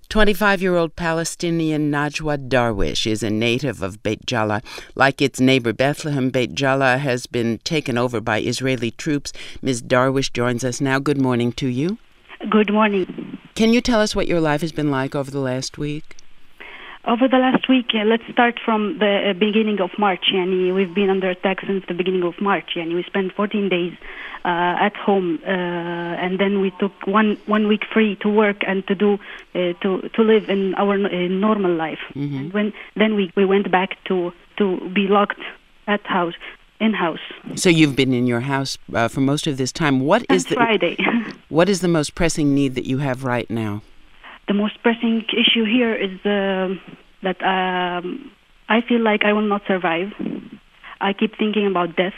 25-year-old Palestinian Najwa Darwish is a native of Beit Jala. Like its neighbor Bethlehem, Beit Jala has been taken over by Israeli troops. Ms. Darwish joins us now. Good morning to you. Good morning. Can you tell us what your life has been like over the last week? Over the last week, let's start from the beginning of March. We've been under attack since the beginning of March. We spent 14 days at home, and then we took one week free to work and to live in our normal life. Mm-hmm. And then we went back to be locked in house. So you've been in your house for most of this time. What is Friday. What is the most pressing need that you have right now? The most pressing issue here is that I feel like I will not survive. I keep thinking about death.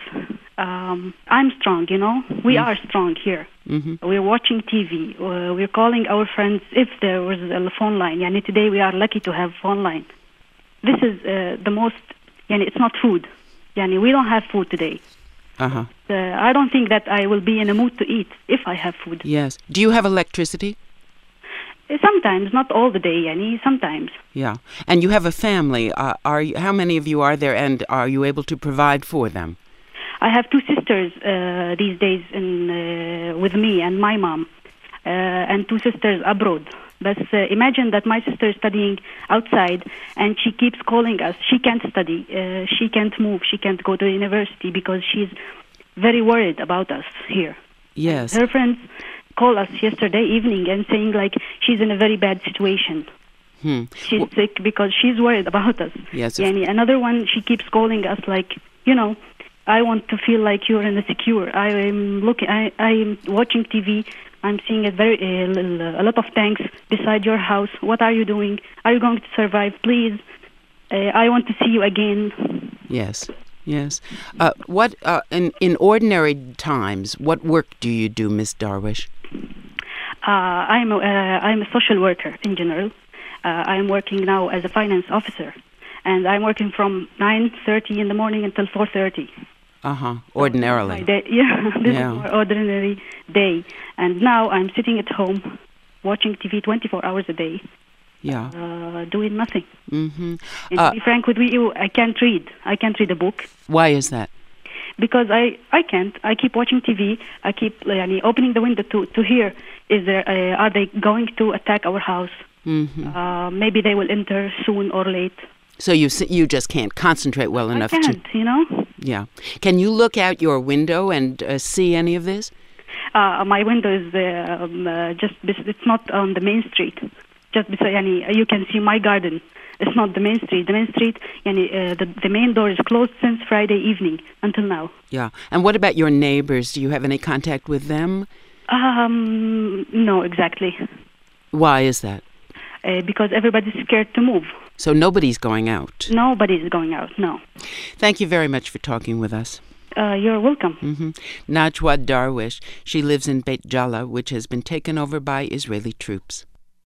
I'm strong, We are strong here. Mm-hmm. We're watching TV. We're calling our friends if there was a phone line. Today we are lucky to have phone line. This is the most. It's not food. We don't have food today. Uh-huh. I don't think that I will be in a mood to eat if I have food. Yes. Do you have electricity? Sometimes, not all the day, sometimes. Yeah. And you have a family. How many of you are there, and are you able to provide for them? I have two sisters these days with me and my mom, and two sisters abroad. But imagine that my sister is studying outside, and she keeps calling us. She can't study. She can't move. She can't go to university because she's very worried about us here. Yes. Her friends called us yesterday evening and saying like she's in a very bad situation. She's sick because she's worried about us. Yes. Another one, she keeps calling us like, I want to feel like you're in a secure. I am watching TV. I'm seeing a lot of tanks beside your house. What are you doing? Are you going to survive? Please, I want to see you again. Yes. Yes. What in ordinary times, what work do you do, Miss Darwish? I'm a social worker in general. I'm working now as a finance officer, and I'm working from 9:30 in the morning until 4:30. Ordinarily. This is my ordinary day. And now I'm sitting at home, watching TV 24 hours a day. Yeah. Doing nothing. Mm-hmm. And to be frank with you, I can't read. I can't read a book. Why is that? Because I can't. I keep watching TV. I keep opening the window to hear. Are they going to attack our house? Mm-hmm. Maybe they will enter soon or late. So you just can't concentrate well enough. I can't, Yeah. Can you look out your window and see any of this? My window is it's not on the main street. Just beside, you can see my garden. It's not the main street. The main street, the main door is closed since Friday evening until now. Yeah. And what about your neighbors? Do you have any contact with them? No, exactly. Why is that? Because everybody's scared to move. So nobody's going out? Nobody's going out, no. Thank you very much for talking with us. You're welcome. Mm-hmm. Najwa Darwish. She lives in Beit Jala, which has been taken over by Israeli troops.